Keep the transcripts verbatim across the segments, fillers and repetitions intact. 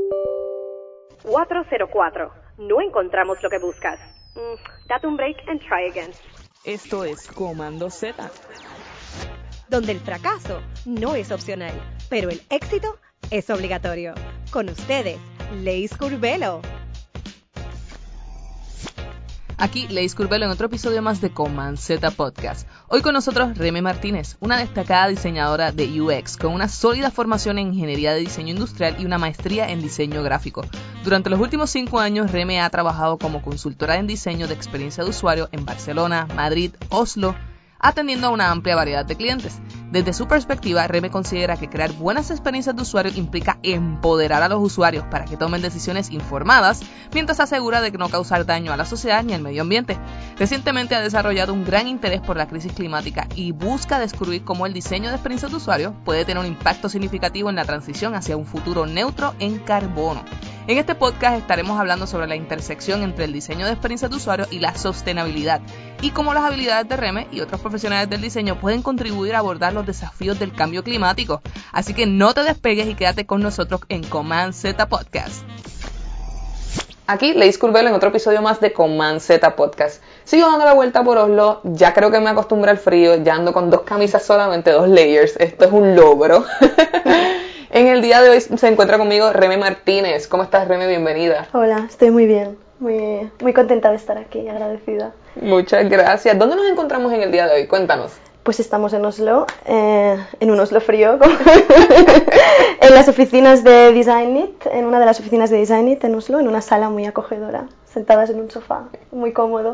cuatro cero cuatro. No encontramos lo que buscas. Mm, date un break and try again. Esto es Comando Z, donde el fracaso no es opcional, pero el éxito es obligatorio. Con ustedes, Leis Curbelo. Aquí Leis Curbelo en otro episodio más de Command Z Podcast. Hoy con nosotros Reme Martínez, una destacada diseñadora de U X con una sólida formación en ingeniería de diseño industrial y una maestría en diseño gráfico. Durante los últimos cinco años, Reme ha trabajado como consultora en diseño de experiencia de usuario en Barcelona, Madrid, Oslo, atendiendo a una amplia variedad de clientes. Desde su perspectiva, Reme considera que crear buenas experiencias de usuario implica empoderar a los usuarios para que tomen decisiones informadas, mientras asegura de no causar daño a la sociedad ni al medio ambiente. Recientemente ha desarrollado un gran interés por la crisis climática y busca descubrir cómo el diseño de experiencias de usuario puede tener un impacto significativo en la transición hacia un futuro neutro en carbono. En este podcast estaremos hablando sobre la intersección entre el diseño de experiencias de usuario y la sostenibilidad, y cómo las habilidades de Reme y otros profesionales del diseño pueden contribuir a abordar los desafíos del cambio climático. Así que no te despegues y quédate con nosotros en Command Z Podcast. Aquí Leis Curbelo en otro episodio más de Command Z Podcast. Sigo dando la vuelta por Oslo, ya creo que me acostumbré al frío, ya ando con dos camisas solamente, dos layers, esto es un logro. En el día de hoy se encuentra conmigo Reme Martínez. ¿Cómo estás, Reme? Bienvenida. Hola, estoy muy bien, muy, muy contenta de estar aquí, agradecida. Muchas gracias. ¿Dónde nos encontramos en el día de hoy? Cuéntanos. Pues estamos en Oslo, eh, en un Oslo frío, en las oficinas de Designit, en una de las oficinas de Designit en Oslo, en una sala muy acogedora, sentadas en un sofá, muy cómodo.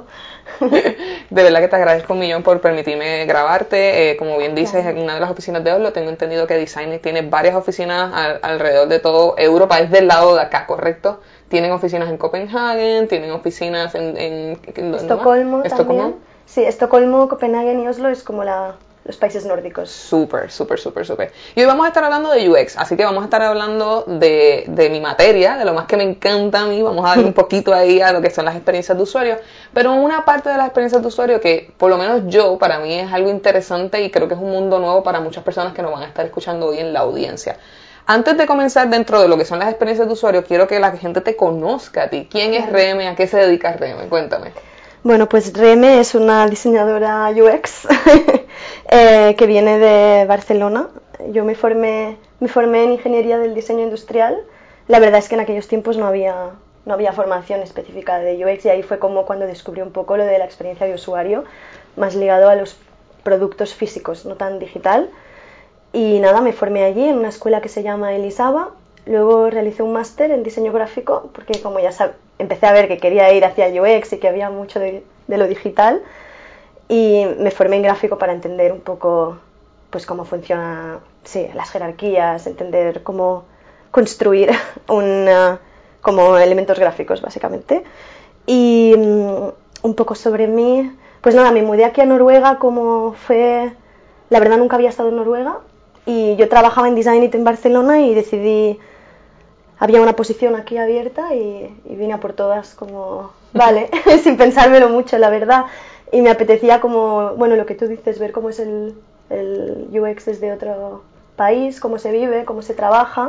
De verdad que te agradezco un millón por permitirme grabarte. Eh, como bien dices, en una de las oficinas de Oslo, tengo entendido que Designit tiene varias oficinas al, alrededor de todo Europa, es del lado de acá, ¿correcto? Tienen oficinas en Copenhague, tienen oficinas en... en, en Estocolmo también. ¿Estocolmo? Sí, Estocolmo, Copenhague y Oslo es como la, los países nórdicos. Súper, súper, súper, súper. Y hoy vamos a estar hablando de U X, así que vamos a estar hablando de, de mi materia, de lo más que me encanta a mí. Vamos a darle un poquito ahí a lo que son las experiencias de usuario, pero una parte de las experiencias de usuario que, por lo menos yo, para mí es algo interesante y creo que es un mundo nuevo para muchas personas que nos van a estar escuchando hoy en la audiencia. Antes de comenzar dentro de lo que son las experiencias de usuario, quiero que la gente te conozca a ti. ¿Quién es Reme? ¿A qué se dedica Reme? Cuéntame. Bueno, pues Reme es una diseñadora U X eh, que viene de Barcelona. Yo me formé, me formé en ingeniería del diseño industrial. La verdad es que en aquellos tiempos no había, no había formación específica de U X y ahí fue como cuando descubrí un poco lo de la experiencia de usuario, más ligado a los productos físicos, no tan digital. Y nada, me formé allí en una escuela que se llama Elisava. Luego realicé un máster en diseño gráfico, porque como ya sab- empecé a ver que quería ir hacia el U X y que había mucho de, de lo digital, y me formé en gráfico para entender un poco pues cómo funcionan sí, las jerarquías, entender cómo construir una, como elementos gráficos básicamente. Y um, un poco sobre mí, pues nada, me mudé aquí a Noruega como fue, la verdad nunca había estado en Noruega, y yo trabajaba en Designit en Barcelona y decidí, había una posición aquí abierta y, y vine a por todas como, vale, sin pensármelo mucho, la verdad. Y me apetecía como, bueno, lo que tú dices, ver cómo es el, el U X desde otro país, cómo se vive, cómo se trabaja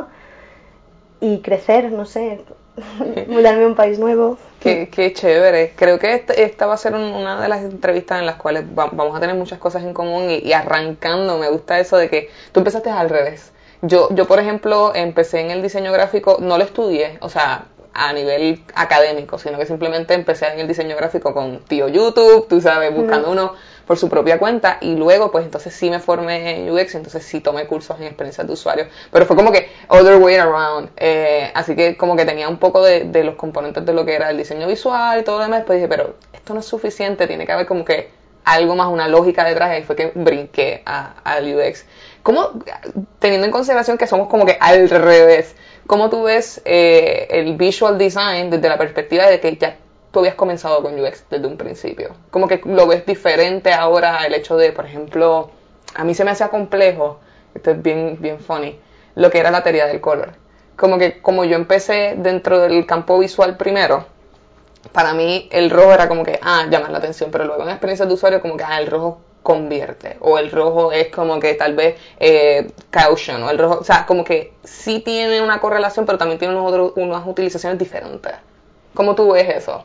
y crecer, no sé, mudarme a un país nuevo. Qué, qué chévere. Creo que este, esta va a ser un, una de las entrevistas en las cuales va, vamos a tener muchas cosas en común y, y arrancando, me gusta eso de que tú empezaste al revés. Yo, yo, por ejemplo, empecé en el diseño gráfico, no lo estudié, o sea, a nivel académico, sino que simplemente empecé en el diseño gráfico con tío YouTube, tú sabes, buscando mm. uno por su propia cuenta, y luego pues entonces sí me formé en U X, entonces sí tomé cursos en experiencias de usuario, pero fue como que other way around, eh, así que como que tenía un poco de, de los componentes de lo que era el diseño visual y todo lo demás, después dije, pero esto no es suficiente, tiene que haber como que algo más, una lógica detrás, y ahí fue que brinqué al U X. ¿Cómo, teniendo en consideración que somos como que al revés, cómo tú ves eh, el visual design desde la perspectiva de que ya tú habías comenzado con U X desde un principio? ¿Cómo que lo ves diferente ahora el hecho de, por ejemplo, a mí se me hacía complejo, esto es bien, bien funny, lo que era la teoría del color? Como que como yo empecé dentro del campo visual primero, para mí el rojo era como que, ah, llamar la atención, pero luego en experiencias de usuario como que, ah, el rojo convierte, o el rojo es como que tal vez eh, caution, o el rojo, o sea, como que sí tiene una correlación, pero también tiene unos otros, unas utilizaciones diferentes. ¿Cómo tú ves eso?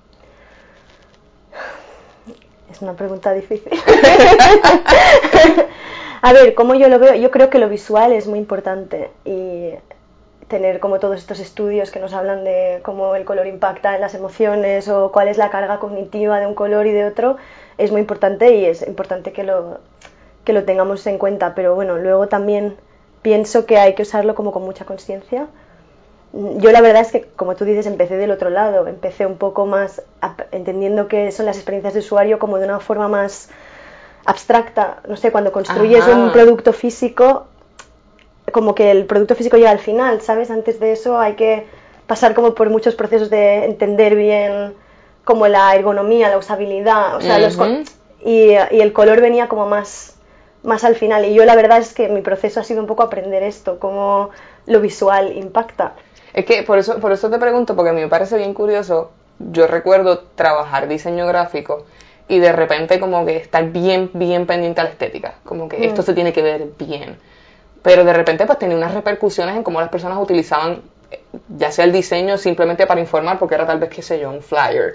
Es una pregunta difícil. A ver, ¿cómo yo lo veo? Yo creo que lo visual es muy importante y tener como todos estos estudios que nos hablan de cómo el color impacta en las emociones o cuál es la carga cognitiva de un color y de otro es muy importante y es importante que lo, que lo tengamos en cuenta, pero bueno, luego también pienso que hay que usarlo como con mucha conciencia. Yo la verdad es que, como tú dices, empecé del otro lado, empecé un poco más entendiendo qué son las experiencias de usuario como de una forma más abstracta, no sé, cuando construyes Ajá. un producto físico, como que el producto físico llega al final, ¿sabes? Antes de eso hay que pasar como por muchos procesos de entender bien como la ergonomía, la usabilidad, o sea, uh-huh. los y, y el color venía como más, más al final, y yo la verdad es que mi proceso ha sido un poco aprender esto, cómo lo visual impacta. Es que por eso, por eso te pregunto, porque a mí me parece bien curioso, yo recuerdo trabajar diseño gráfico y de repente como que estar bien, bien pendiente a la estética, como que mm. esto se tiene que ver bien, pero de repente pues tenía unas repercusiones en cómo las personas utilizaban ya sea el diseño simplemente para informar, porque era tal vez, qué sé yo, un flyer,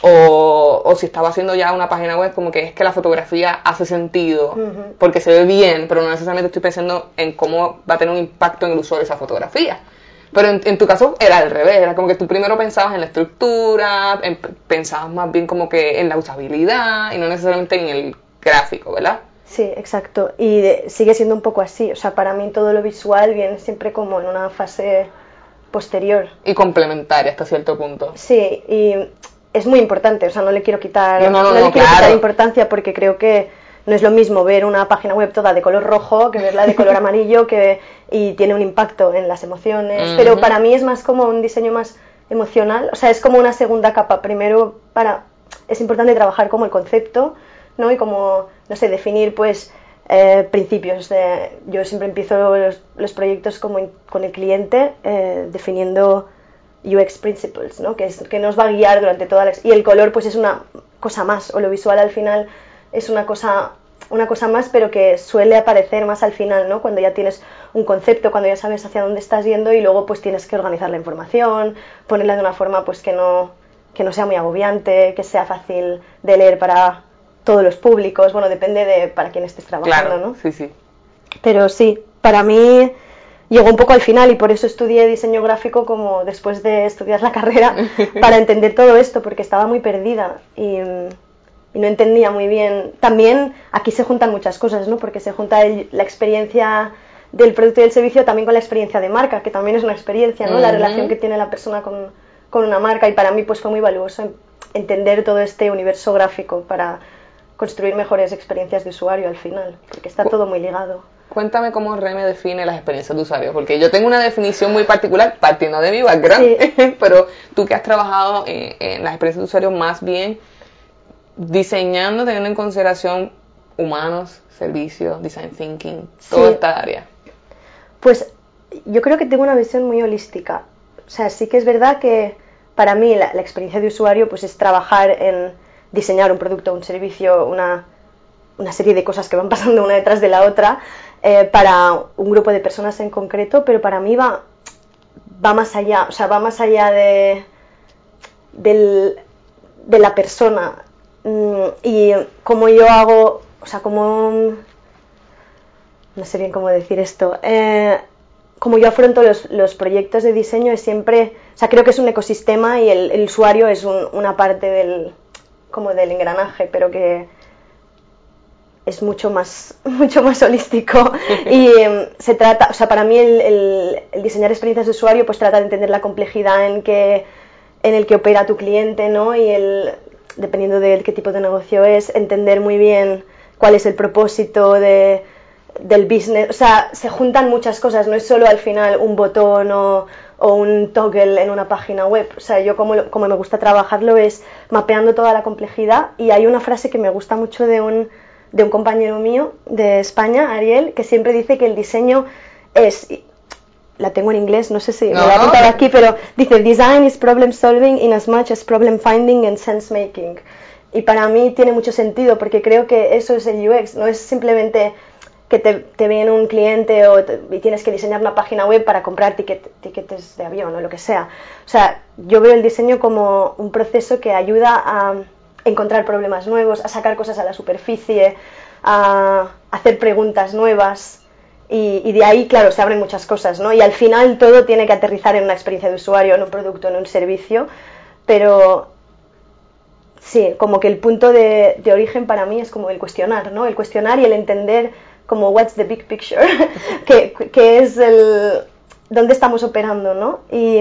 o, o si estaba haciendo ya una página web, como que es que la fotografía hace sentido, uh-huh. porque se ve bien, pero no necesariamente estoy pensando en cómo va a tener un impacto en el uso de esa fotografía. Pero en, en tu caso era al revés, era como que tú primero pensabas en la estructura, en, pensabas más bien como que en la usabilidad y no necesariamente en el gráfico, ¿verdad? Sí, exacto, y de, sigue siendo un poco así, o sea, para mí todo lo visual viene siempre como en una fase posterior. Y complementaria hasta cierto punto. Sí, y es muy importante, o sea, no le quiero quitar, no, no, no, no le no, quiero claro. quitar importancia porque creo que no es lo mismo ver una página web toda de color rojo que verla de color amarillo que, y tiene un impacto en las emociones, uh-huh. pero para mí es más como un diseño más emocional, o sea, es como una segunda capa. Primero, para es importante trabajar como el concepto, ¿no? Y como, no sé, definir pues eh, principios. De, yo siempre empiezo los, los proyectos como in, con el cliente eh, definiendo U X principles, ¿no? Que, es, que nos va a guiar durante toda la... Y el color pues es una cosa más, o lo visual al final es una cosa, una cosa más, pero que suele aparecer más al final, ¿no? Cuando ya tienes un concepto, cuando ya sabes hacia dónde estás yendo y luego pues tienes que organizar la información, ponerla de una forma pues que no, que no sea muy agobiante, que sea fácil de leer para todos los públicos, bueno, depende de para quién estés trabajando, claro, ¿no? Sí, sí. Pero sí, para mí llegó un poco al final y por eso estudié diseño gráfico como después de estudiar la carrera, para entender todo esto, porque estaba muy perdida y, y no entendía muy bien. También aquí se juntan muchas cosas, ¿no? Porque se junta el, la experiencia del producto y del servicio también con la experiencia de marca, que también es una experiencia, ¿no? Uh-huh. La relación que tiene la persona con, con una marca, y para mí pues fue muy valioso entender todo este universo gráfico para construir mejores experiencias de usuario al final, porque está todo muy ligado. Cuéntame cómo Reme define las experiencias de usuario, porque yo tengo una definición muy particular partiendo de mi background, sí. Pero tú que has trabajado en, en las experiencias de usuario más bien diseñando, teniendo en consideración humanos, servicios, design thinking, toda sí. esta área. Pues yo creo que tengo una visión muy holística. O sea, sí que es verdad que para mí la, la experiencia de usuario pues es trabajar en diseñar un producto, un servicio, una, una serie de cosas que van pasando una detrás de la otra eh, para un grupo de personas en concreto, pero para mí va, va más allá, o sea, va más allá de, del, de la persona mm, y como yo hago, o sea, como, no sé bien cómo decir esto, eh, como yo afronto los, los proyectos de diseño es siempre, o sea, creo que es un ecosistema y el, el usuario es un, una parte del como del engranaje, pero que es mucho más mucho más holístico y um, se trata, o sea, para mí el, el, el diseñar experiencias de usuario pues trata de entender la complejidad en que en el que opera tu cliente, ¿no? Y el dependiendo de qué tipo de negocio es, entender muy bien cuál es el propósito de del business, o sea, se juntan muchas cosas, no es solo al final un botón o, o un toggle en una página web, o sea, yo como, como me gusta trabajarlo es mapeando toda la complejidad. Y hay una frase que me gusta mucho de un, de un compañero mío de España, Ariel, que siempre dice que el diseño es, la tengo en inglés, no sé si no, me la he apuntado no. aquí, pero dice, design is problem solving in as much as problem finding and sense making. Y para mí tiene mucho sentido porque creo que eso es el U X, no es simplemente que te, te viene un cliente o te, y tienes que diseñar una página web para comprar ticket, tiquetes de avión o lo que sea. O sea, yo veo el diseño como un proceso que ayuda a encontrar problemas nuevos, a sacar cosas a la superficie, a hacer preguntas nuevas y, y de ahí, claro, se abren muchas cosas, ¿no? Y al final todo tiene que aterrizar en una experiencia de usuario, en un producto, en un servicio, pero sí, como que el punto de, de origen para mí es como el cuestionar, ¿no? El cuestionar y el entender como what's the big picture, que, que es el dónde estamos operando, ¿no? Y,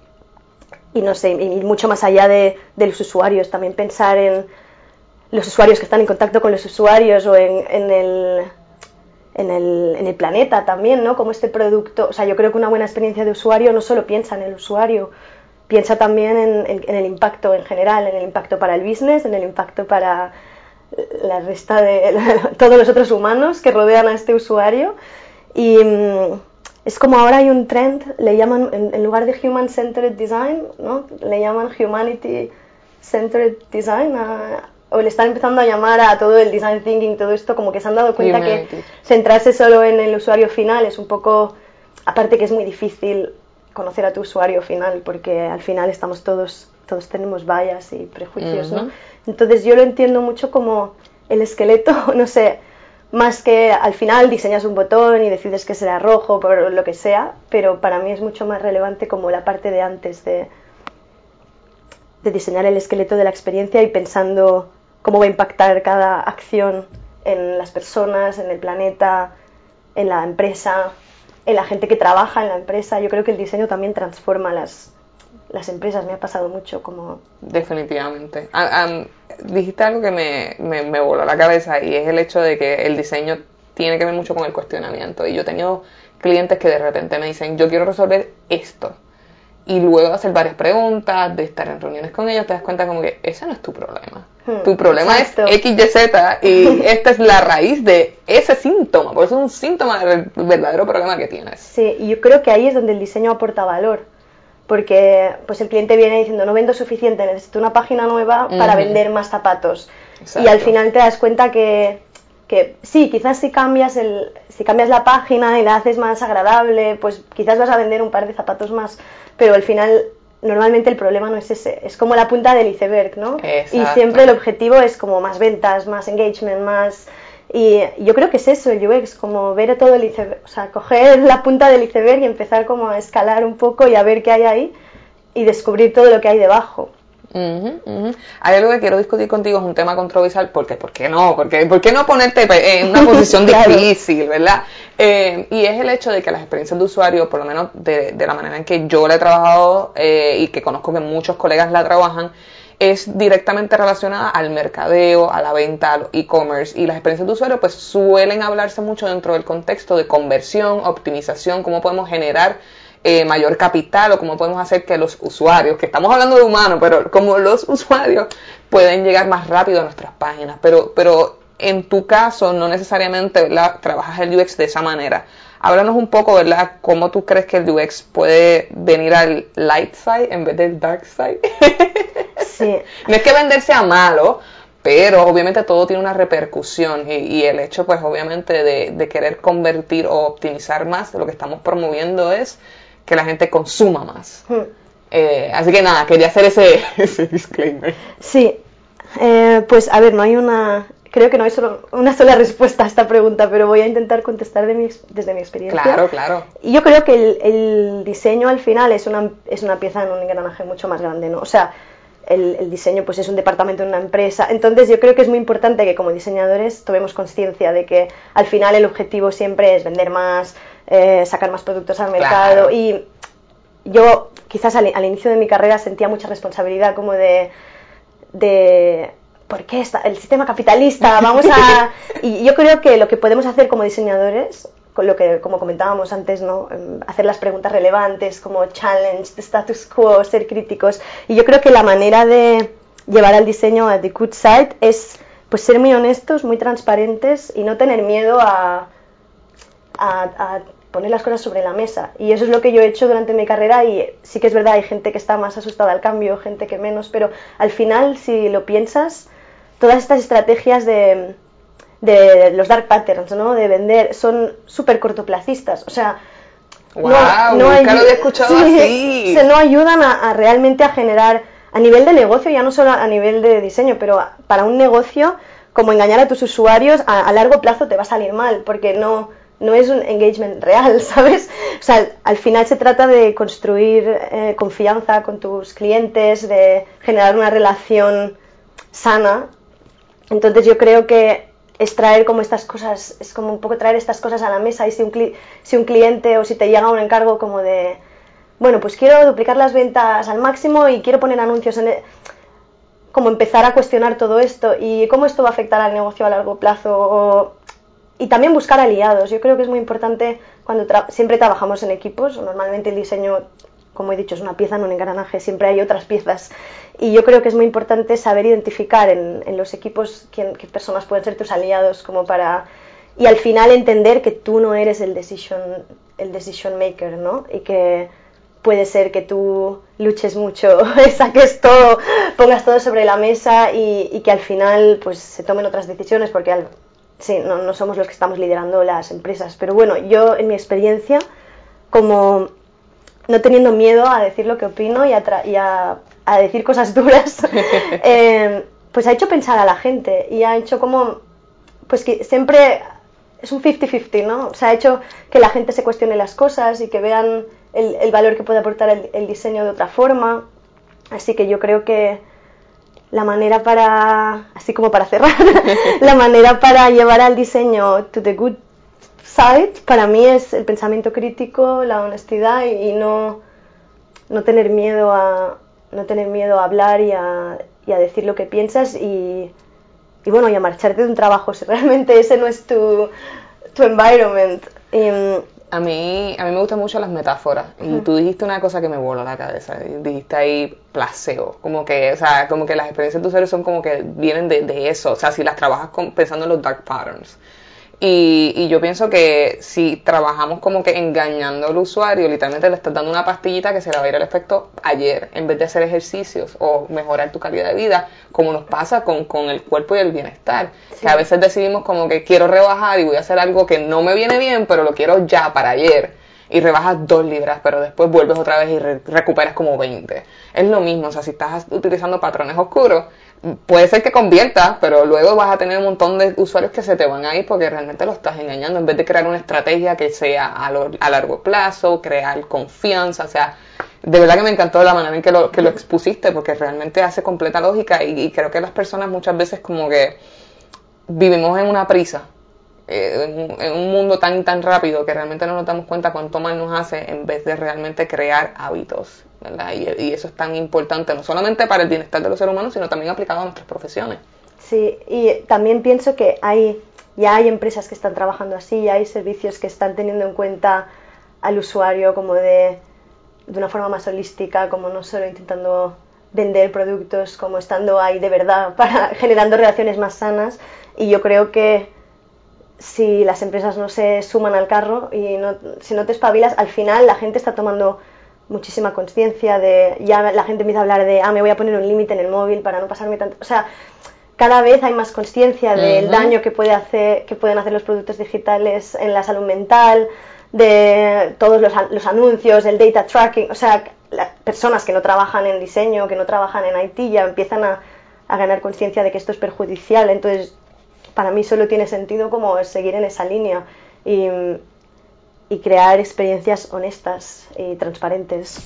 y no sé, y mucho más allá de, de los usuarios, también pensar en los usuarios que están en contacto con los usuarios o en, en, el, en, el, en el planeta también, ¿no? Como este producto, o sea, yo creo que una buena experiencia de usuario no solo piensa en el usuario, piensa también en, en, en el impacto en general, en el impacto para el business, en el impacto para la resta de la, todos los otros humanos que rodean a este usuario. Y um, es como ahora hay un trend, le llaman, en, en lugar de Human Centered Design, ¿no? Le llaman Humanity Centered Design, a, o le están empezando a llamar a todo el design thinking, todo esto, como que se han dado cuenta Humanity. Que centrarse solo en el usuario final es un poco, aparte que es muy difícil conocer a tu usuario final, porque al final estamos todos, todos tenemos bias y prejuicios, uh-huh. ¿no? Entonces yo lo entiendo mucho como el esqueleto, no sé, más que al final diseñas un botón y decides que será rojo, por lo que sea, pero para mí es mucho más relevante como la parte de antes de, de diseñar el esqueleto de la experiencia y pensando cómo va a impactar cada acción en las personas, en el planeta, en la empresa, en la gente que trabaja en la empresa. Yo creo que el diseño también transforma las, las empresas, me ha pasado mucho como... Definitivamente. Um, um, dijiste algo que me, me, me voló la cabeza y es el hecho de que el diseño tiene que ver mucho con el cuestionamiento. Y yo he tenido clientes que de repente me dicen, yo quiero resolver esto. Y luego de hacer varias preguntas, de estar en reuniones con ellos, te das cuenta como que ese no es tu problema. Hmm, tu problema exacto. es X Y Z y esta es la raíz de ese síntoma. Por eso es un síntoma del verdadero problema que tienes. Sí, y yo creo que ahí es donde el diseño aporta valor. Porque pues el cliente viene diciendo, no vendo suficiente, necesito una página nueva para uh-huh. vender más zapatos. Exacto. Y al final te das cuenta que, que sí, quizás si cambias, el, si cambias la página y la haces más agradable, pues quizás vas a vender un par de zapatos más. Pero al final, normalmente el problema no es ese, es como la punta del iceberg, ¿no? Exacto. Y siempre el objetivo es como más ventas, más engagement, más... Y yo creo que es eso el U X, como ver todo el iceberg, o sea, coger la punta del iceberg y empezar como a escalar un poco y a ver qué hay ahí y descubrir todo lo que hay debajo. Uh-huh, uh-huh. Hay algo que quiero discutir contigo, es un tema controversial, porque ¿por qué no? Porque, ¿por qué no ponerte en una posición claro. difícil, verdad? Eh, y es el hecho de que las experiencias de usuario, por lo menos de, de la manera en que yo la he trabajado eh, y que conozco que muchos colegas la trabajan, es directamente relacionada al mercadeo, a la venta, al e-commerce, y las experiencias de usuario pues suelen hablarse mucho dentro del contexto de conversión, optimización, cómo podemos generar eh, mayor capital o cómo podemos hacer que los usuarios, que estamos hablando de humanos, pero como los usuarios pueden llegar más rápido a nuestras páginas, pero, pero en tu caso no necesariamente, ¿verdad?, trabajas el U X de esa manera. Háblanos un poco, ¿verdad?, cómo tú crees que el U X puede venir al light side en vez del dark side. Sí. No es que vender sea malo, pero obviamente todo tiene una repercusión y, y el hecho, pues obviamente, de, de querer convertir o optimizar más, lo que estamos promoviendo es que la gente consuma más. Hmm. Eh, así que nada, quería hacer ese, ese disclaimer. Sí, eh, pues a ver, no hay una... Creo que no hay solo una sola respuesta a esta pregunta, pero voy a intentar contestar de mi, desde mi experiencia. Claro, claro. Y yo creo que el, el diseño al final es una, es una pieza en un engranaje mucho más grande, ¿no? O sea, el, el diseño pues es un departamento en una empresa. Entonces yo creo que es muy importante que como diseñadores tomemos conciencia de que al final el objetivo siempre es vender más, eh, sacar más productos al mercado. Claro. Y yo quizás al, al inicio de mi carrera sentía mucha responsabilidad como de... de ¿por qué está el sistema capitalista? Vamos a... Y yo creo que lo que podemos hacer como diseñadores, con lo que, como comentábamos antes, ¿no?, hacer las preguntas relevantes, como challenge the status quo, ser críticos. Y yo creo que la manera de llevar al diseño a the good side es pues ser muy honestos, muy transparentes y no tener miedo a, a, a poner las cosas sobre la mesa. Y eso es lo que yo he hecho durante mi carrera y sí que es verdad, hay gente que está más asustada al cambio, gente que menos, pero al final, si lo piensas, todas estas estrategias de, de los dark patterns, ¿no? De vender, son súper cortoplacistas, o sea, wow, no, no nunca lo había escuchado sí, así. O sea, no ayudan a, a realmente a generar, a nivel de negocio, ya no solo a nivel de diseño, pero a, para un negocio, como engañar a tus usuarios, a, a largo plazo te va a salir mal, porque no, no es un engagement real, ¿sabes? O sea, al final se trata de construir eh, confianza con tus clientes, de generar una relación sana. Entonces yo creo que es traer como estas cosas, es como un poco traer estas cosas a la mesa, y si un, cli- si un cliente o si te llega un encargo como de, bueno, pues quiero duplicar las ventas al máximo y quiero poner anuncios en... El, como empezar a cuestionar todo esto y cómo esto va a afectar al negocio a largo plazo, o, y también buscar aliados. Yo creo que es muy importante cuando tra- siempre trabajamos en equipos, normalmente el diseño, como he dicho, es una pieza, no un engranaje, siempre hay otras piezas, y yo creo que es muy importante saber identificar en, en los equipos quién, qué personas pueden ser tus aliados, como para, y al final entender que tú no eres el decision, el decision maker, ¿no? Y que puede ser que tú luches mucho, saques todo, pongas todo sobre la mesa y, y que al final pues se tomen otras decisiones, porque al, sí, no, no somos los que estamos liderando las empresas. Pero bueno, yo en mi experiencia, como no teniendo miedo a decir lo que opino y a, tra- y a, a decir cosas duras, eh, pues ha hecho pensar a la gente y ha hecho como, pues que siempre es un cincuenta cincuenta, ¿no? O sea, ha hecho que la gente se cuestione las cosas y que vean el, el valor que puede aportar el, el diseño de otra forma. Así que yo creo que la manera para, así como para cerrar, la manera para llevar al diseño to the good side, para mí es el pensamiento crítico, la honestidad y, y no, no tener miedo a no tener miedo a hablar y a, y a decir lo que piensas y, y bueno, y a marcharte de un trabajo si realmente ese no es tu, tu environment. Y, A mí, a mí me gustan mucho las metáforas y uh-huh. tú dijiste una cosa que me voló la cabeza, dijiste ahí placebo, como que, o sea, como que las experiencias de usuarios son como que vienen de, de eso, o sea, si las trabajas con, pensando en los dark patterns. Y, y yo pienso que si trabajamos como que engañando al usuario, literalmente le estás dando una pastillita que se le va a ir el efecto ayer, en vez de hacer ejercicios o mejorar tu calidad de vida, como nos pasa con, con el cuerpo y el bienestar. Sí. Que a veces decidimos como que quiero rebajar y voy a hacer algo que no me viene bien, pero lo quiero ya para ayer. Y rebajas dos libras, pero después vuelves otra vez y re- recuperas como veinte. Es lo mismo, o sea, si estás utilizando patrones oscuros, puede ser que conviertas, pero luego vas a tener un montón de usuarios que se te van a ir porque realmente lo estás engañando, en vez de crear una estrategia que sea a, lo, a largo plazo, crear confianza. O sea, de verdad que me encantó la manera en que lo, que lo expusiste, porque realmente hace completa lógica y, y creo que las personas muchas veces como que vivimos en una prisa, eh, en, en un mundo tan tan rápido que realmente no nos damos cuenta cuánto mal nos hace en vez de realmente crear hábitos, ¿verdad? Y, y eso es tan importante, no solamente para el bienestar de los seres humanos, sino también aplicado a nuestras profesiones. Sí, y también pienso que hay ya hay empresas que están trabajando así, ya hay servicios que están teniendo en cuenta al usuario como de, de una forma más holística, como no solo intentando vender productos, como estando ahí de verdad, para generando relaciones más sanas. Y yo creo que si las empresas no se suman al carro y no, si no te espabilas, al final la gente está tomando muchísima conciencia de, ya la gente empieza a hablar de, ah, me voy a poner un límite en el móvil para no pasarme tanto, o sea, cada vez hay más conciencia del uh-huh. daño que puede hacer, que pueden hacer los productos digitales en la salud mental, de todos los, los anuncios, el data tracking, o sea, las personas que no trabajan en diseño, que no trabajan en I T ya empiezan a, a ganar conciencia de que esto es perjudicial. Entonces para mí solo tiene sentido como seguir en esa línea y, y crear experiencias honestas y transparentes.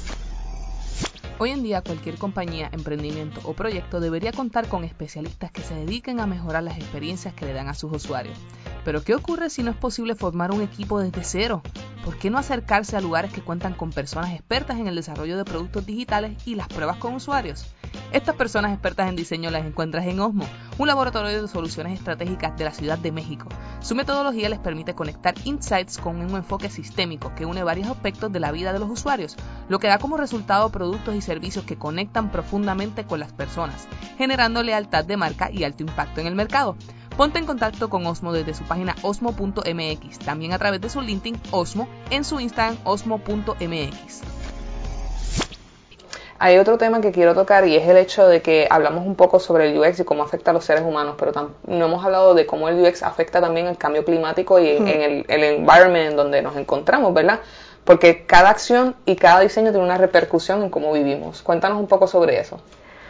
Hoy en día cualquier compañía, emprendimiento o proyecto debería contar con especialistas que se dediquen a mejorar las experiencias que le dan a sus usuarios. Pero ¿qué ocurre si no es posible formar un equipo desde cero? ¿Por qué no acercarse a lugares que cuentan con personas expertas en el desarrollo de productos digitales y las pruebas con usuarios? Estas personas expertas en diseño las encuentras en Osmo, un laboratorio de soluciones estratégicas de la Ciudad de México. Su metodología les permite conectar insights con un enfoque sistémico que une varios aspectos de la vida de los usuarios, lo que da como resultado productos y servicios que conectan profundamente con las personas, generando lealtad de marca y alto impacto en el mercado. Ponte en contacto con Osmo desde su página osmo punto m x, también a través de su LinkedIn Osmo, en su Instagram osmo punto m x. Hay otro tema que quiero tocar y es el hecho de que hablamos un poco sobre el U X y cómo afecta a los seres humanos, pero tam- no hemos hablado de cómo el U X afecta también el cambio climático y en, Mm. en el, el environment en donde nos encontramos, ¿verdad? Porque cada acción y cada diseño tiene una repercusión en cómo vivimos. Cuéntanos un poco sobre eso.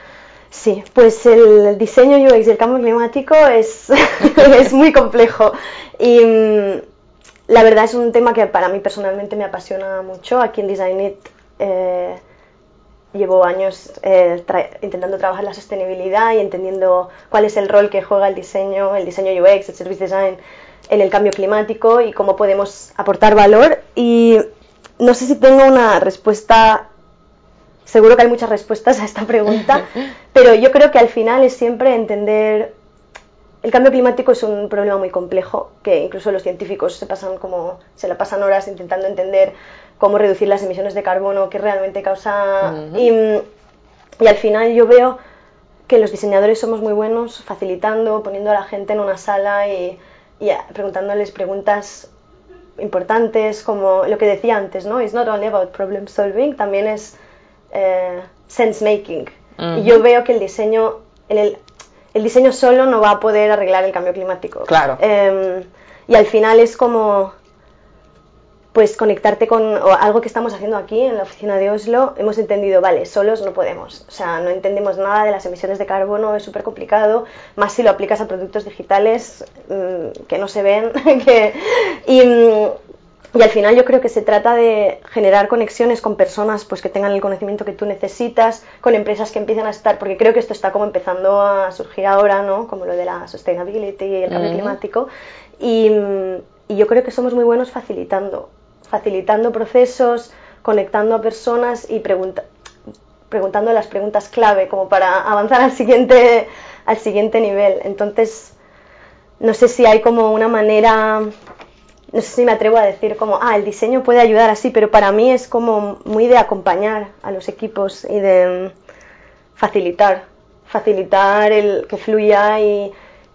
Sí, pues el diseño U X y el cambio climático es, es muy complejo y mm, la verdad es un tema que para mí personalmente me apasiona mucho. Aquí en Design It eh, llevo años eh, tra- intentando trabajar la sostenibilidad y entendiendo cuál es el rol que juega el diseño, el diseño U X, el service design en el cambio climático y cómo podemos aportar valor. Y no sé si tengo una respuesta, seguro que hay muchas respuestas a esta pregunta, pero yo creo que al final es siempre entender. El cambio climático es un problema muy complejo, que incluso los científicos se pasan como se la pasan horas intentando entender cómo reducir las emisiones de carbono, qué realmente causa. Uh-huh. y, y al final yo veo que los diseñadores somos muy buenos facilitando, poniendo a la gente en una sala y, y preguntándoles preguntas importantes, como lo que decía antes, ¿no? It's not only about problem solving, también es eh, sense making. Uh-huh. Y yo veo que el diseño, el, el El diseño solo no va a poder arreglar el cambio climático. Claro. Eh, y al final es como, pues, conectarte con o algo que estamos haciendo aquí en la oficina de Oslo. Hemos entendido, vale, solos no podemos. O sea, no entendemos nada de las emisiones de carbono, es súper complicado. Más si lo aplicas a productos digitales mmm, que no se ven. que, y... Mmm, Y al final yo creo que se trata de generar conexiones con personas pues que tengan el conocimiento que tú necesitas, con empresas que empiecen a estar, porque creo que esto está como empezando a surgir ahora, ¿no? Como lo de la sustainability y el cambio uh-huh. climático. Y, y yo creo que somos muy buenos facilitando, facilitando procesos, conectando a personas y pregunta, preguntando las preguntas clave como para avanzar al siguiente, al siguiente nivel. Entonces, no sé si hay como una manera... No sé si me atrevo a decir como, ah, el diseño puede ayudar así, pero para mí es como muy de acompañar a los equipos y de facilitar, facilitar el que fluya y,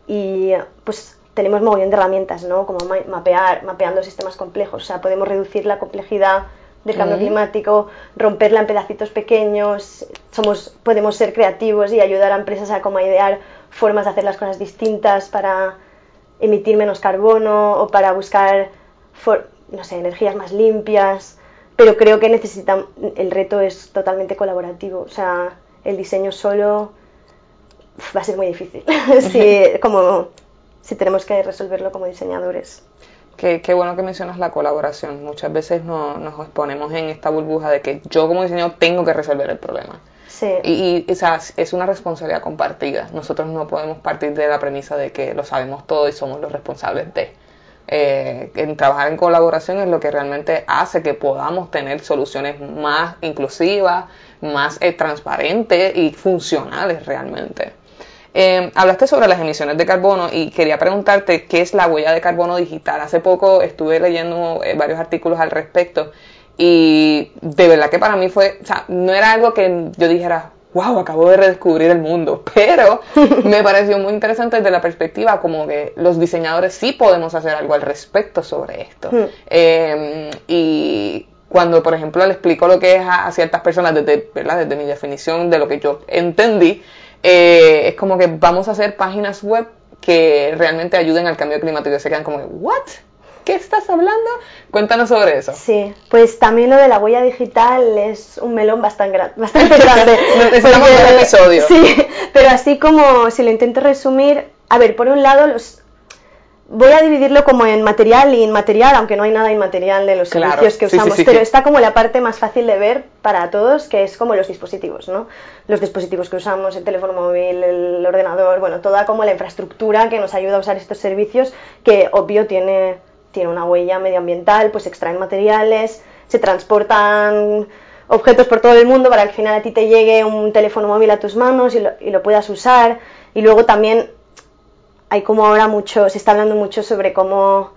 y pues tenemos mogollón de herramientas, ¿no? Como mapear, mapeando sistemas complejos, o sea, podemos reducir la complejidad del cambio uh-huh. climático, romperla en pedacitos pequeños, somos, podemos ser creativos y ayudar a empresas a como a idear formas de hacer las cosas distintas para emitir menos carbono o para buscar, for, no sé, energías más limpias, pero creo que necesitan, el reto es totalmente colaborativo, o sea, el diseño solo va a ser muy difícil, si, como, si tenemos que resolverlo como diseñadores. Qué, qué bueno que mencionas la colaboración. Muchas veces no, nos exponemos en esta burbuja de que yo como diseñador tengo que resolver el problema. Sí. Y, y o sea, es una responsabilidad compartida. Nosotros no podemos partir de la premisa de que lo sabemos todo y somos los responsables de. Eh, en trabajar en colaboración es lo que realmente hace que podamos tener soluciones más inclusivas, más eh, transparentes y funcionales realmente. Eh, hablaste sobre las emisiones de carbono y quería preguntarte qué es la huella de carbono digital. Hace poco estuve leyendo eh, varios artículos al respecto. Y de verdad que para mí fue, o sea, no era algo que yo dijera, wow, acabo de redescubrir el mundo, pero me pareció muy interesante desde la perspectiva como que los diseñadores sí podemos hacer algo al respecto sobre esto. Mm. Eh, y cuando, por ejemplo, le explico lo que es a, a ciertas personas desde, ¿verdad? Desde mi definición de lo que yo entendí, eh, es como que vamos a hacer páginas web que realmente ayuden al cambio climático y se quedan como, ¿what? ¿Qué estás hablando? Cuéntanos sobre eso. Sí, pues también lo de la huella digital es un melón bastante, gran, bastante grande. Necesitamos un episodio. Sí, pero así como si lo intento resumir, a ver, por un lado los voy a dividirlo como en material e inmaterial, aunque no hay nada inmaterial de los claro, servicios que sí, usamos, sí, sí, pero sí. está como la parte más fácil de ver para todos, que es como los dispositivos, ¿no? Los dispositivos que usamos, el teléfono móvil, el ordenador, bueno, toda como la infraestructura que nos ayuda a usar estos servicios, que obvio tiene... tiene una huella medioambiental, pues se extraen materiales, se transportan objetos por todo el mundo para que al final a ti te llegue un teléfono móvil a tus manos y lo, y lo puedas usar. Y luego también hay como ahora mucho, se está hablando mucho sobre cómo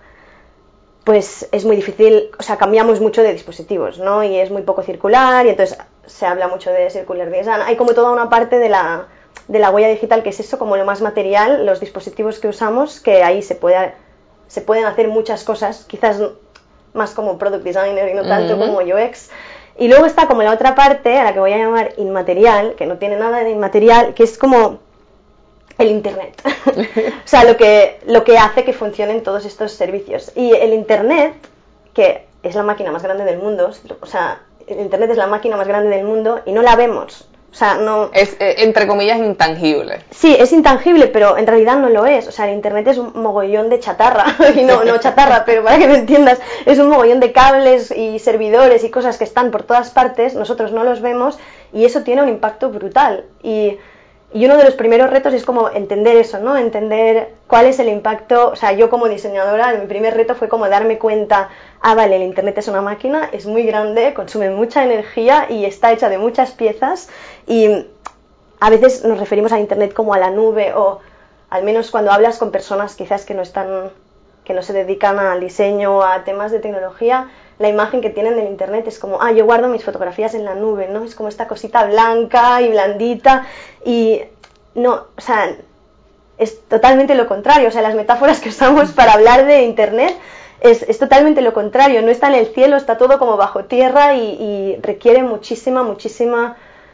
pues es muy difícil, o sea, cambiamos mucho de dispositivos, ¿no? Y es muy poco circular y entonces se habla mucho de circular design. Hay como toda una parte de la, de la huella digital que es eso, como lo más material, los dispositivos que usamos, que ahí se puede... se pueden hacer muchas cosas, quizás más como product designer y no tanto uh-huh. como U X, Y luego está como la otra parte, a la que voy a llamar inmaterial, que no tiene nada de inmaterial, que es como el Internet. O sea, lo que, lo que hace que funcionen todos estos servicios. Y el Internet, que es la máquina más grande del mundo, o sea, el Internet es la máquina más grande del mundo y no la vemos. O sea, no... Es, eh, entre comillas, intangible. Sí, es intangible, pero en realidad no lo es. O sea, el Internet es un mogollón de chatarra. Y no, no chatarra, pero para que me entiendas, es un mogollón de cables y servidores y cosas que están por todas partes, nosotros no los vemos y eso tiene un impacto brutal. Y... Y uno de los primeros retos es como entender eso, ¿no? Entender cuál es el impacto. O sea, yo como diseñadora, mi primer reto fue como darme cuenta, ah, vale, el Internet es una máquina, es muy grande, consume mucha energía y está hecha de muchas piezas. Y a veces nos referimos a Internet como a la nube, o al menos cuando hablas con personas quizás que no están, que no se dedican al diseño o a temas de tecnología, la imagen que tienen del Internet es como, ah, yo guardo mis fotografías en la nube, ¿no? Es como esta cosita blanca y blandita y no, o sea, es totalmente lo contrario. O sea, las metáforas que usamos para hablar de Internet es, es totalmente lo contrario. No está en el cielo, está todo como bajo tierra y, y requiere muchísima, muchísima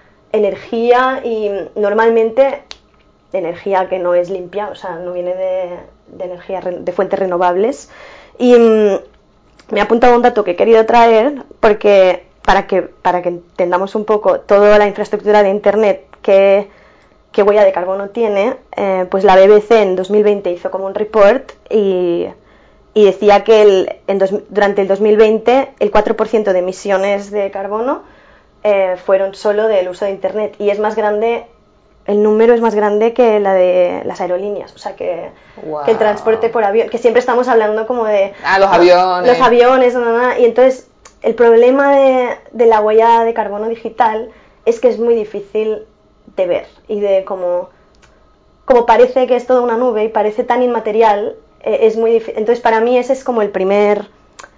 energía y normalmente energía que no es limpia, o sea, no viene de, de energía, de fuentes renovables. Y me he apuntado un dato que he querido traer porque para que, para que entendamos un poco toda la infraestructura de Internet que, que huella de carbono tiene, eh, pues la B B C en dos mil veinte hizo como un report y, y decía que el, en dos, durante el dos mil veinte el cuatro por ciento de emisiones de carbono eh, fueron solo del uso de Internet y es más grande, el número es más grande que la de las aerolíneas, o sea que, wow. que el transporte por avión, que siempre estamos hablando como de... Ah, los aviones. Los aviones, nada, nada, y entonces el problema de, de la huella de carbono digital es que es muy difícil de ver y de como, como parece que es toda una nube y parece tan inmaterial, eh, es muy difícil. Entonces para mí ese es como el primer,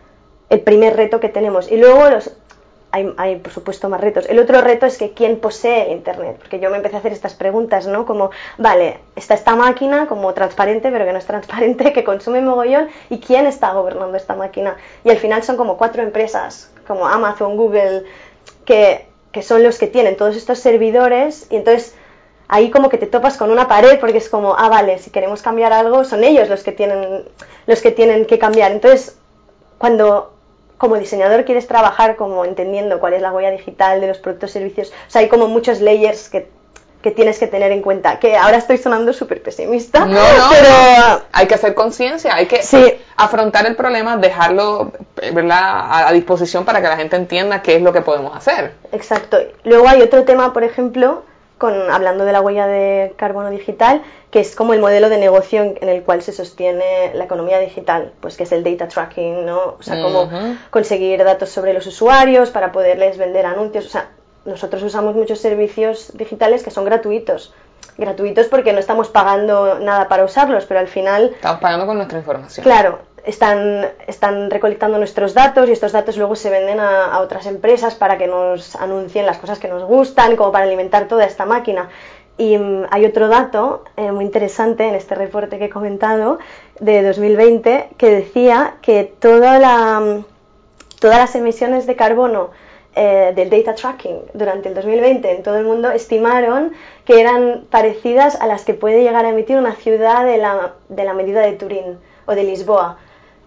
el primer reto que tenemos. Y luego los... Hay, hay, por supuesto, más retos. El otro reto es que quién posee el Internet, porque yo me empecé a hacer estas preguntas, ¿no? Como, vale, está esta máquina como transparente, pero que no es transparente, que consume mogollón, ¿y quién está gobernando esta máquina? Y al final son como cuatro empresas, como Amazon, Google, que, que son los que tienen todos estos servidores, y entonces ahí como que te topas con una pared, porque es como, ah, vale, si queremos cambiar algo, son ellos los que tienen, los que tienen que cambiar. Entonces, cuando... como diseñador quieres trabajar como entendiendo cuál es la huella digital de los productos y servicios, o sea, hay como muchos layers que, que tienes que tener en cuenta, que ahora estoy sonando súper pesimista, no, no, pero hay que hacer conciencia, hay que sí. afrontar el problema, dejarlo, ¿verdad?, a, a disposición para que la gente entienda qué es lo que podemos hacer. Exacto. Luego hay otro tema, por ejemplo, con, hablando de la huella de carbono digital, que es como el modelo de negocio en, en el cual se sostiene la economía digital, pues que es el data tracking, ¿no? O sea, como uh-huh. conseguir datos sobre los usuarios para poderles vender anuncios. O sea, nosotros usamos muchos servicios digitales que son gratuitos. Gratuitos porque no estamos pagando nada para usarlos, pero al final... Estamos pagando con nuestra información. Claro, están, están recolectando nuestros datos y estos datos luego se venden a, a otras empresas para que nos anuncien las cosas que nos gustan, como para alimentar toda esta máquina. Y um, hay otro dato eh, muy interesante en este reporte que he comentado de dos mil veinte que decía que toda la, um, todas las emisiones de carbono eh, del data tracking durante el dos mil veinte en todo el mundo estimaron que eran parecidas a las que puede llegar a emitir una ciudad de la, de la medida de Turín o de Lisboa.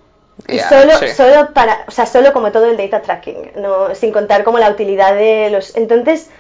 Y yeah, solo, sí. solo para, o sea, solo como todo el data tracking, no, sin contar como la utilidad de los... Entonces,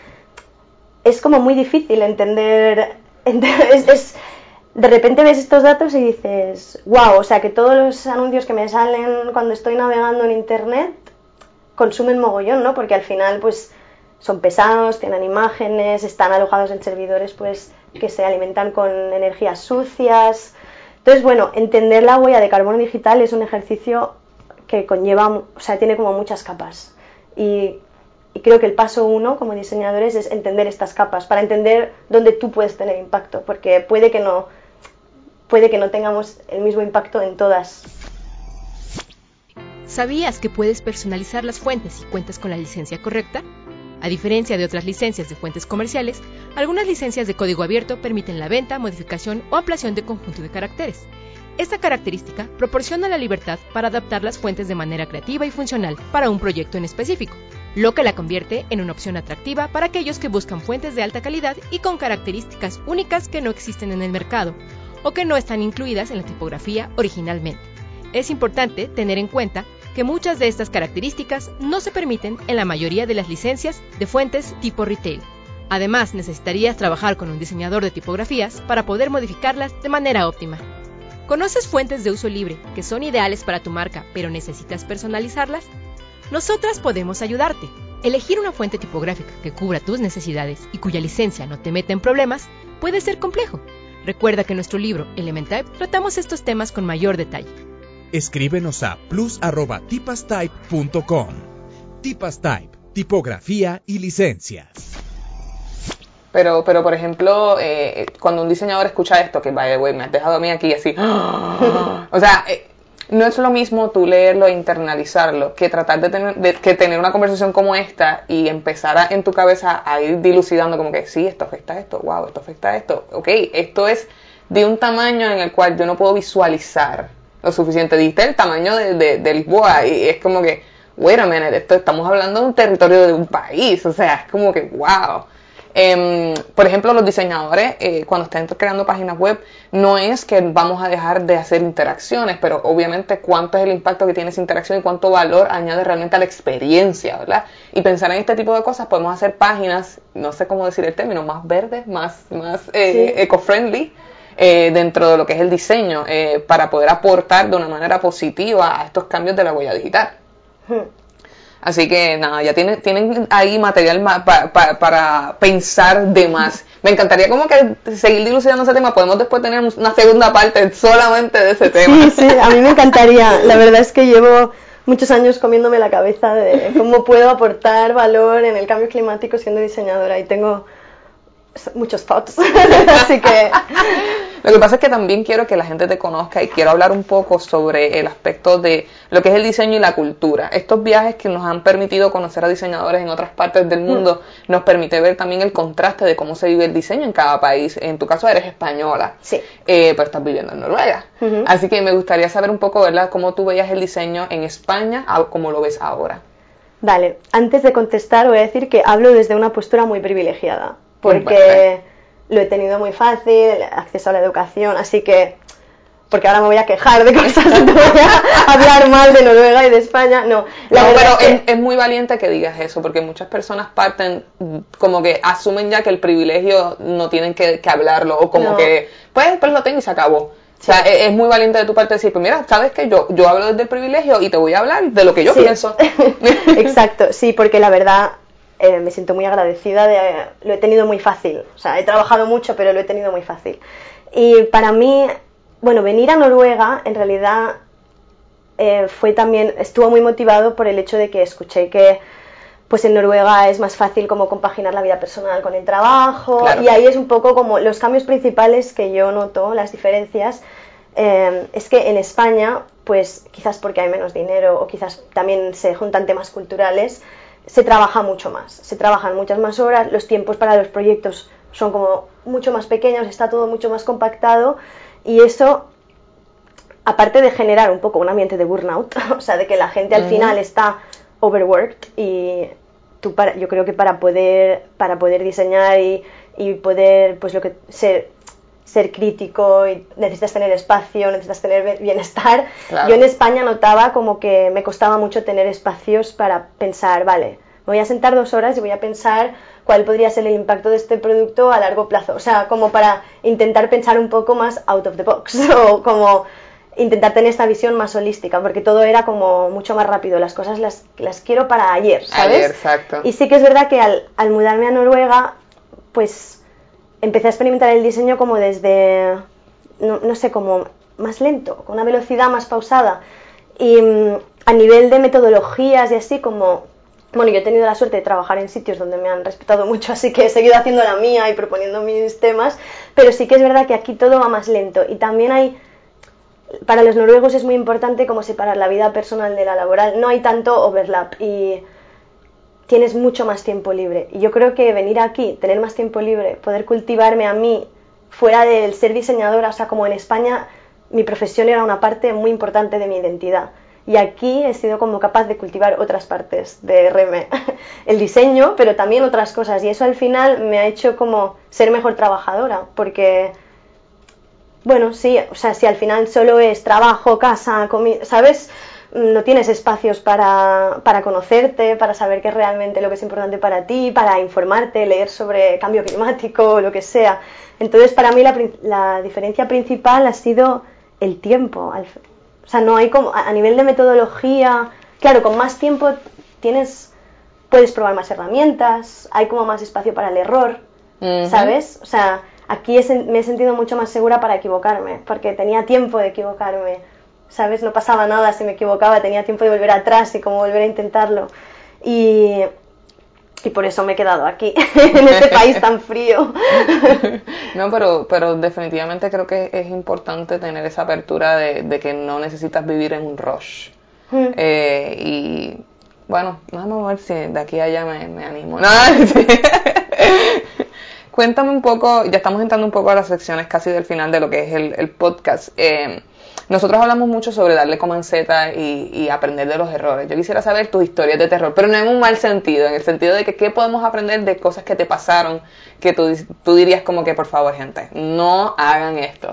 es como muy difícil entender, es, es, de repente ves estos datos y dices, wow, o sea, que todos los anuncios que me salen cuando estoy navegando en internet consumen mogollón, ¿no? Porque al final, pues, son pesados, tienen imágenes, están alojados en servidores, pues, que se alimentan con energías sucias. Entonces, bueno, entender la huella de carbono digital es un ejercicio que conlleva, o sea, tiene como muchas capas. Y, y creo que el paso uno, como diseñadores, es entender estas capas, para entender dónde tú puedes tener impacto, porque puede que no, puede que no tengamos el mismo impacto en todas. ¿Sabías que puedes personalizar las fuentes y cuentas con la licencia correcta? A diferencia de otras licencias de fuentes comerciales, algunas licencias de código abierto permiten la venta, modificación o ampliación de conjunto de caracteres. Esta característica proporciona la libertad para adaptar las fuentes de manera creativa y funcional para un proyecto en específico. lo que la convierte en una opción atractiva para aquellos que buscan fuentes de alta calidad y con características únicas que no existen en el mercado o que no están incluidas en la tipografía originalmente. Es importante tener en cuenta que muchas de estas características no se permiten en la mayoría de las licencias de fuentes tipo retail. Además, necesitarías trabajar con un diseñador de tipografías para poder modificarlas de manera óptima. ¿Conoces fuentes de uso libre que son ideales para tu marca, pero necesitas personalizarlas? Nosotras podemos ayudarte. Elegir una fuente tipográfica que cubra tus necesidades y cuya licencia no te meta en problemas puede ser complejo. Recuerda que en nuestro libro Elementype tratamos estos temas con mayor detalle. Escríbenos a plus arroba tipastype punto com. Tipastype, tipografía y licencias. Pero, pero por ejemplo, eh, cuando un diseñador escucha esto, que by the way, me has dejado a mí aquí así, o sea, eh, no es lo mismo tú leerlo e internalizarlo que tratar de tener, de, que tener una conversación como esta y empezar a, en tu cabeza a ir dilucidando como que sí, esto afecta a esto, wow, esto afecta a esto, ok, esto es de un tamaño en el cual yo no puedo visualizar lo suficiente. Diste el tamaño de, de, de Lisboa y es como que, wait a minute, esto, estamos hablando de un territorio de un país, o sea, es como que wow. Eh, por ejemplo, los diseñadores eh, cuando están creando páginas web, no es que vamos a dejar de hacer interacciones, pero obviamente cuánto es el impacto que tiene esa interacción y cuánto valor añade realmente a la experiencia, ¿verdad? Y pensar en este tipo de cosas, podemos hacer páginas, no sé cómo decir el término, más verdes, más, más eh, sí. eco-friendly eh, dentro de lo que es el diseño, eh, para poder aportar de una manera positiva a estos cambios de la huella digital. Hmm. Así que nada, ya tienen, tienen ahí material ma, pa, pa, para pensar de más. Me encantaría como que seguir dilucidando ese tema. Podemos después tener una segunda parte solamente de ese tema. Sí, sí, a mí me encantaría. La verdad es que llevo muchos años comiéndome la cabeza de cómo puedo aportar valor en el cambio climático siendo diseñadora y tengo muchos thoughts. Así que lo que pasa es que también quiero que la gente te conozca y quiero hablar un poco sobre el aspecto de lo que es el diseño y la cultura. Estos viajes que nos han permitido conocer a diseñadores en otras partes del mundo mm. nos permite ver también el contraste de cómo se vive el diseño en cada país. En tu caso eres española, sí. eh, pero estás viviendo en Noruega. Uh-huh. Así que me gustaría saber un poco, ¿verdad?, cómo tú veías el diseño en España a cómo lo ves ahora. Vale, antes de contestar voy a decir que hablo desde una postura muy privilegiada. Porque lo he tenido muy fácil, acceso a la educación, así que, porque ahora me voy a quejar de cosas, no voy a hablar mal de Noruega y de España, no. La no, pero es, que... es, es muy valiente que digas eso, porque muchas personas parten, como que asumen ya que el privilegio no tienen que, que hablarlo, o como no. que, pues, pues lo tengo y se acabó. Sí. O sea, es, es muy valiente de tu parte decir, pues mira, sabes que yo, yo hablo desde el privilegio y te voy a hablar de lo que yo sí. pienso. Exacto, sí, porque la verdad... Eh, me siento muy agradecida, de, eh, lo he tenido muy fácil, o sea, he trabajado mucho pero lo he tenido muy fácil. Y para mí, bueno, venir a Noruega en realidad eh, fue también, estuvo muy motivado por el hecho de que escuché que pues en Noruega es más fácil como compaginar la vida personal con el trabajo, claro. Y ahí es un poco como los cambios principales que yo noto, las diferencias, eh, es que en España, pues quizás porque hay menos dinero o quizás también se juntan temas culturales, se trabaja mucho más, se trabajan muchas más horas, los tiempos para los proyectos son como mucho más pequeños, está todo mucho más compactado y eso, aparte de generar un poco un ambiente de burnout, o sea, de que la gente al uh-huh. final está overworked y tú para, yo creo que para poder para poder diseñar y, y poder pues lo que ser ser crítico y necesitas tener espacio, necesitas tener bienestar. Claro. Yo en España notaba como que me costaba mucho tener espacios para pensar, vale, me voy a sentar dos horas y voy a pensar cuál podría ser el impacto de este producto a largo plazo. O sea, como para intentar pensar un poco más out of the box o como intentar tener esta visión más holística, porque todo era como mucho más rápido, las cosas las, las quiero para ayer, ¿sabes? Ayer, exacto. Y sí que es verdad que al, al mudarme a Noruega, pues empecé a experimentar el diseño como desde, no, no sé, como más lento, con una velocidad más pausada. Y um, a nivel de metodologías y así, como, bueno, yo he tenido la suerte de trabajar en sitios donde me han respetado mucho, así que he seguido haciendo la mía y proponiendo mis temas, pero sí que es verdad que aquí todo va más lento. Y también hay, para los noruegos es muy importante como separar la vida personal de la laboral, no hay tanto overlap y tienes mucho más tiempo libre. Y yo creo que venir aquí, tener más tiempo libre, poder cultivarme a mí fuera del ser diseñadora, o sea, como en España mi profesión era una parte muy importante de mi identidad. Y aquí he sido como capaz de cultivar otras partes de Reme, el diseño, pero también otras cosas. Y eso al final me ha hecho como ser mejor trabajadora, porque, bueno, sí, o sea, si al final solo es trabajo, casa, comida, ¿sabes? No tienes espacios para, para conocerte, para saber qué es realmente lo que es importante para ti, para informarte, leer sobre cambio climático o lo que sea. Entonces, para mí la, la diferencia principal ha sido el tiempo. O sea, no hay como, a nivel de metodología, claro, con más tiempo tienes, puedes probar más herramientas, hay como más espacio para el error, uh-huh. ¿sabes? O sea, aquí he, me he sentido mucho más segura para equivocarme, porque tenía tiempo de equivocarme. ¿Sabes? No pasaba nada si me equivocaba, tenía tiempo de volver atrás y como volver a intentarlo. Y, y por eso me he quedado aquí, en este país tan frío. No, pero, pero definitivamente creo que es importante tener esa apertura de, de que no necesitas vivir en un rush. Mm. Eh, y bueno, vamos a ver si de aquí a allá me, me animo. No, sí. Cuéntame un poco, ya estamos entrando un poco a las secciones casi del final de lo que es el, el podcast. Eh, Nosotros hablamos mucho sobre darle comanceta y, y aprender de los errores. Yo quisiera saber tus historias de terror, pero no en un mal sentido, en el sentido de que qué podemos aprender de cosas que te pasaron, que tú, tú dirías como que, por favor, gente, no hagan esto.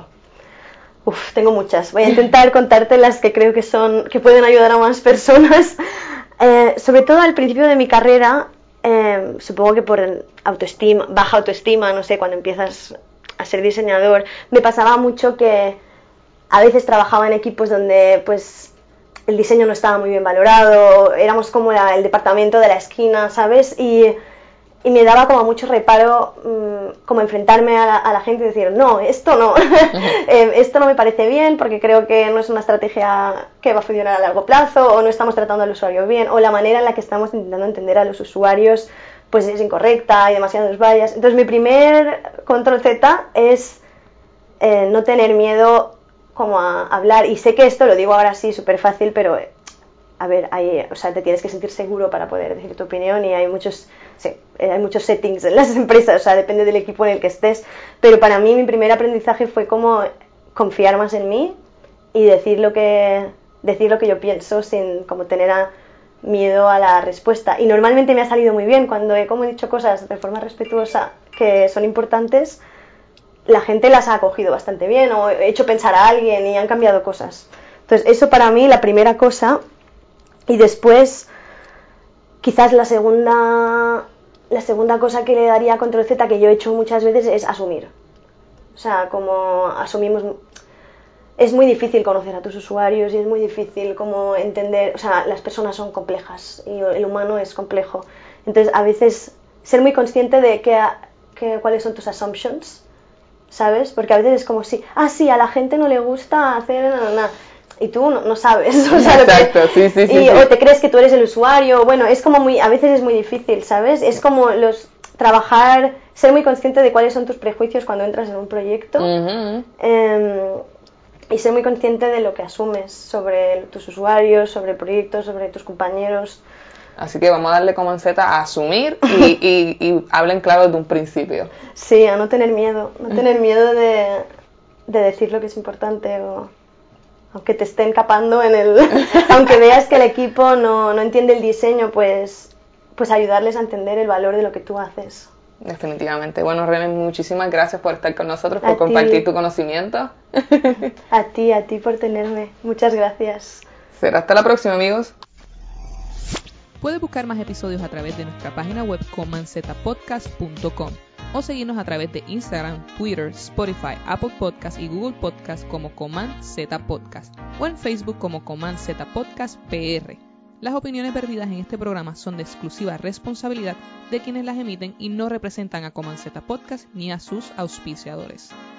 Uf, tengo muchas. Voy a intentar contarte las que creo que son, que pueden ayudar a más personas. Eh, sobre todo al principio de mi carrera, eh, supongo que por autoestima, baja autoestima, no sé, cuando empiezas a ser diseñador, me pasaba mucho que a veces trabajaba en equipos donde pues el diseño no estaba muy bien valorado, éramos como la, el departamento de la esquina, ¿sabes? Y, y me daba como mucho reparo mmm, como enfrentarme a la, a la gente y decir, no, esto no, eh, esto no me parece bien porque creo que no es una estrategia que va a funcionar a largo plazo, o no estamos tratando al usuario bien, o la manera en la que estamos intentando entender a los usuarios pues es incorrecta, hay demasiados bias. Entonces mi primer control Z es eh, no tener miedo como a hablar, y sé que esto lo digo ahora sí súper fácil, pero a ver, hay, o sea, te tienes que sentir seguro para poder decir tu opinión, y hay muchos, sí, hay muchos settings en las empresas, o sea, depende del equipo en el que estés, pero para mí mi primer aprendizaje fue como confiar más en mí y decir lo que, decir lo que yo pienso sin como tener a, miedo a la respuesta, y normalmente me ha salido muy bien cuando he como dicho cosas de forma respetuosa que son importantes. La gente las ha acogido bastante bien, o he hecho pensar a alguien y han cambiado cosas. Entonces, eso para mí, la primera cosa. Y después, quizás la segunda, la segunda cosa que le daría a Control Z, que yo he hecho muchas veces, es asumir. O sea, como asumimos... Es muy difícil conocer a tus usuarios y es muy difícil como entender... O sea, las personas son complejas y el humano es complejo. Entonces, a veces, ser muy consciente de que, que, cuáles son tus assumptions, ¿sabes? Porque a veces es como si, ah, sí, a la gente no le gusta hacer nada, nada, y tú no, no sabes, o sea, exacto, lo que, sí, sí, y, sí, o sí. te crees que tú eres el usuario, bueno, es como muy, a veces es muy difícil, ¿sabes? Es como los, trabajar, ser muy consciente de cuáles son tus prejuicios cuando entras en un proyecto, Uh-huh. eh, y ser muy consciente de lo que asumes sobre tus usuarios, sobre el proyecto, sobre tus compañeros. Así que vamos a darle comanceta a asumir y, y, y hablen claro desde un principio. Sí, a no tener miedo, no tener miedo de, de decir lo que es importante, o aunque te estén capando en el... aunque veas que el equipo no, no entiende el diseño, pues, pues ayudarles a entender el valor de lo que tú haces. Definitivamente. Bueno, Reme, muchísimas gracias por estar con nosotros, por a compartir ti. tu conocimiento. A ti, a ti por tenerme. Muchas gracias. Será hasta la próxima, amigos. Puedes buscar más episodios a través de nuestra página web command z podcast punto com o seguirnos a través de Instagram, Twitter, Spotify, Apple Podcast y Google Podcast como Command Z Podcast, o en Facebook como Command Z Podcast P R. Las opiniones vertidas en este programa son de exclusiva responsabilidad de quienes las emiten y no representan a Command Z Podcast ni a sus auspiciadores.